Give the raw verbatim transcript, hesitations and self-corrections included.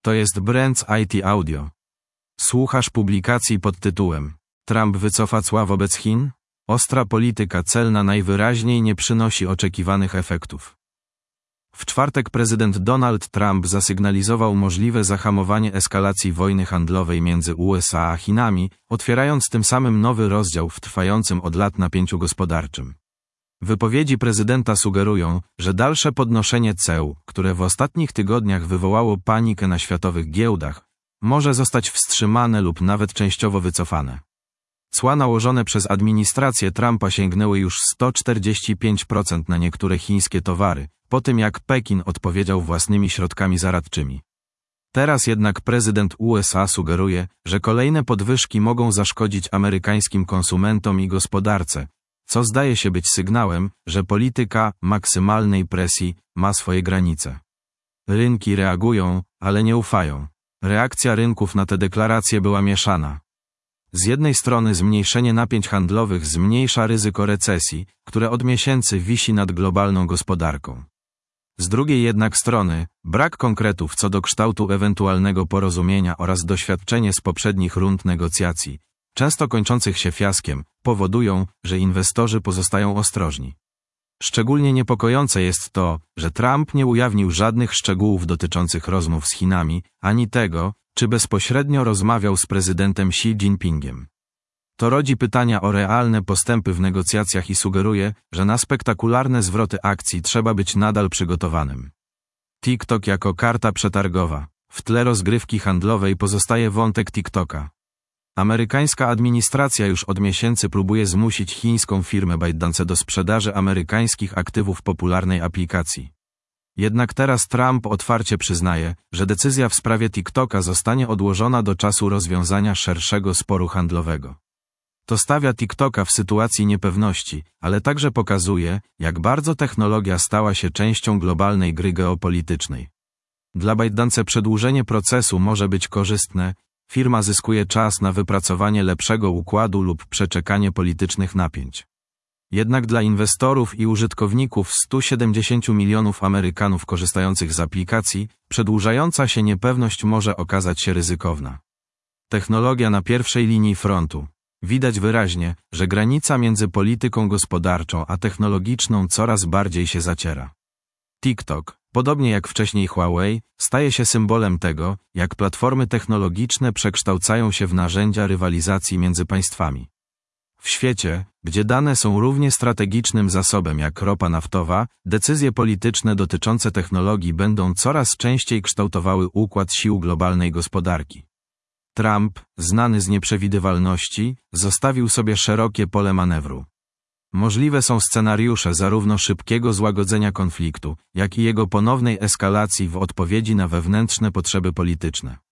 To jest Brands I T Audio. Słuchasz publikacji pod tytułem Trump wycofa cła wobec Chin? Ostra polityka celna najwyraźniej nie przynosi oczekiwanych efektów. W czwartek prezydent Donald Trump zasygnalizował możliwe zahamowanie eskalacji wojny handlowej między U S A a Chinami, otwierając tym samym nowy rozdział w trwającym od lat napięciu gospodarczym. Wypowiedzi prezydenta sugerują, że dalsze podnoszenie ceł, które w ostatnich tygodniach wywołało panikę na światowych giełdach, może zostać wstrzymane lub nawet częściowo wycofane. Cła nałożone przez administrację Trumpa sięgnęły już sto czterdzieści pięć procent na niektóre chińskie towary, po tym jak Pekin odpowiedział własnymi środkami zaradczymi. Teraz jednak prezydent U S A sugeruje, że kolejne podwyżki mogą zaszkodzić amerykańskim konsumentom i gospodarce, co zdaje się być sygnałem, że polityka maksymalnej presji ma swoje granice. Rynki reagują, ale nie ufają. Reakcja rynków na te deklaracje była mieszana. Z jednej strony zmniejszenie napięć handlowych zmniejsza ryzyko recesji, które od miesięcy wisi nad globalną gospodarką. Z drugiej jednak strony, brak konkretów co do kształtu ewentualnego porozumienia oraz doświadczenie z poprzednich rund negocjacji, często kończących się fiaskiem, powodują, że inwestorzy pozostają ostrożni. Szczególnie niepokojące jest to, że Trump nie ujawnił żadnych szczegółów dotyczących rozmów z Chinami, ani tego, czy bezpośrednio rozmawiał z prezydentem Xi Jinpingiem. To rodzi pytania o realne postępy w negocjacjach i sugeruje, że na spektakularne zwroty akcji trzeba być nadal przygotowanym. TikTok jako karta przetargowa. W tle rozgrywki handlowej pozostaje wątek TikToka. Amerykańska administracja już od miesięcy próbuje zmusić chińską firmę ByteDance do sprzedaży amerykańskich aktywów popularnej aplikacji. Jednak teraz Trump otwarcie przyznaje, że decyzja w sprawie TikToka zostanie odłożona do czasu rozwiązania szerszego sporu handlowego. To stawia TikToka w sytuacji niepewności, ale także pokazuje, jak bardzo technologia stała się częścią globalnej gry geopolitycznej. Dla ByteDance przedłużenie procesu może być korzystne, firma zyskuje czas na wypracowanie lepszego układu lub przeczekanie politycznych napięć. Jednak dla inwestorów i użytkowników stu siedemdziesięciu milionów Amerykanów korzystających z aplikacji, przedłużająca się niepewność może okazać się ryzykowna. Technologia na pierwszej linii frontu. Widać wyraźnie, że granica między polityką gospodarczą a technologiczną coraz bardziej się zaciera. TikTok, podobnie jak wcześniej Huawei, staje się symbolem tego, jak platformy technologiczne przekształcają się w narzędzia rywalizacji między państwami. W świecie, gdzie dane są równie strategicznym zasobem jak ropa naftowa, decyzje polityczne dotyczące technologii będą coraz częściej kształtowały układ sił globalnej gospodarki. Trump, znany z nieprzewidywalności, zostawił sobie szerokie pole manewru. Możliwe są scenariusze zarówno szybkiego złagodzenia konfliktu, jak i jego ponownej eskalacji w odpowiedzi na wewnętrzne potrzeby polityczne.